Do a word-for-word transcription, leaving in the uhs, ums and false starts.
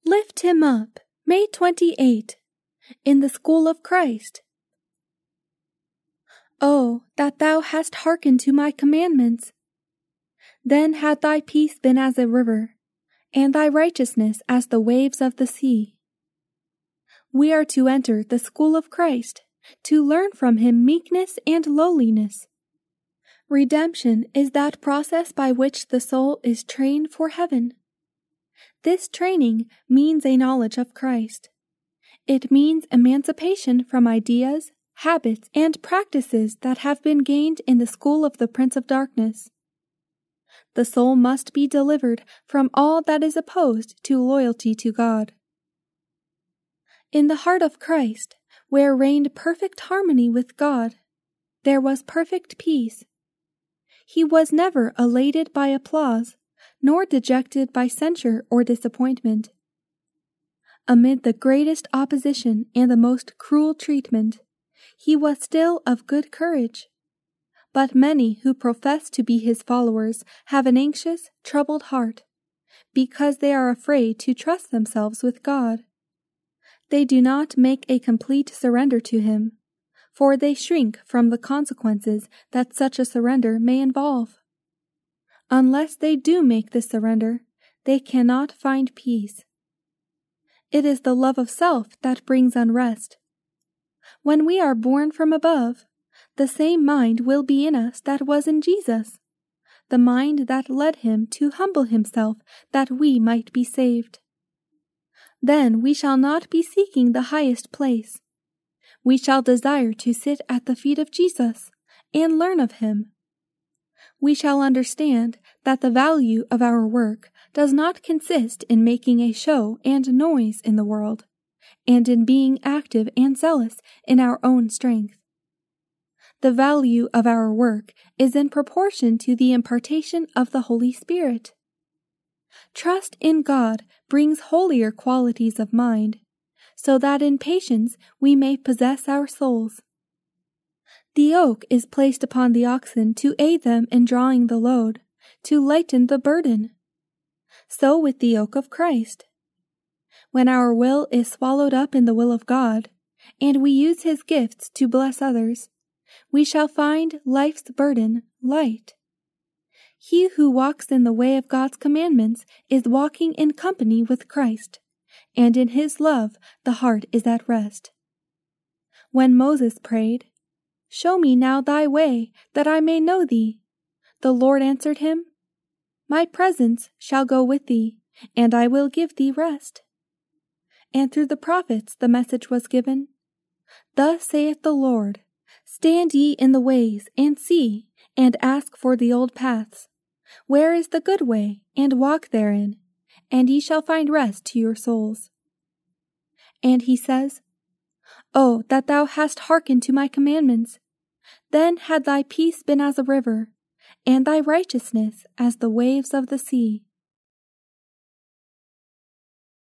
Lift him up, May twenty-eighth, in the school of Christ. Oh, that thou hast hearkened to my commandments! Then had thy peace been as a river, and thy righteousness as the waves of the sea. We are to enter the school of Christ, to learn from him meekness and lowliness. Redemption is that process by which the soul is trained for heaven. This training means a knowledge of Christ. It means emancipation from ideas, habits, and practices that have been gained in the school of the Prince of Darkness. The soul must be delivered from all that is opposed to loyalty to God. In the heart of Christ, where reigned perfect harmony with God, there was perfect peace. He was never elated by applause, nor dejected by censure or disappointment. Amid the greatest opposition and the most cruel treatment, he was still of good courage. But many who profess to be his followers have an anxious, troubled heart, because they are afraid to trust themselves with God. They do not make a complete surrender to him, for they shrink from the consequences that such a surrender may involve. Unless they do make this surrender, they cannot find peace. It is the love of self that brings unrest. When we are born from above, the same mind will be in us that was in Jesus, the mind that led him to humble himself that we might be saved. Then we shall not be seeking the highest place. We shall desire to sit at the feet of Jesus and learn of him. We shall understand that the value of our work does not consist in making a show and noise in the world, and in being active and zealous in our own strength. The value of our work is in proportion to the impartation of the Holy Spirit. Trust in God brings holier qualities of mind, so that in patience we may possess our souls. The yoke is placed upon the oxen to aid them in drawing the load, to lighten the burden. So with the yoke of Christ. When our will is swallowed up in the will of God, and we use his gifts to bless others, we shall find life's burden light. He who walks in the way of God's commandments is walking in company with Christ, and in his love the heart is at rest. When Moses prayed, "Show me now thy way, that I may know thee," the Lord answered him, "My presence shall go with thee, and I will give thee rest." And through the prophets the message was given, "Thus saith the Lord, stand ye in the ways, and see, and ask for the old paths. Where is the good way, and walk therein, and ye shall find rest to your souls." And he says, "Oh, that thou hast hearkened to my commandments! Then had thy peace been as a river, and thy righteousness as the waves of the sea."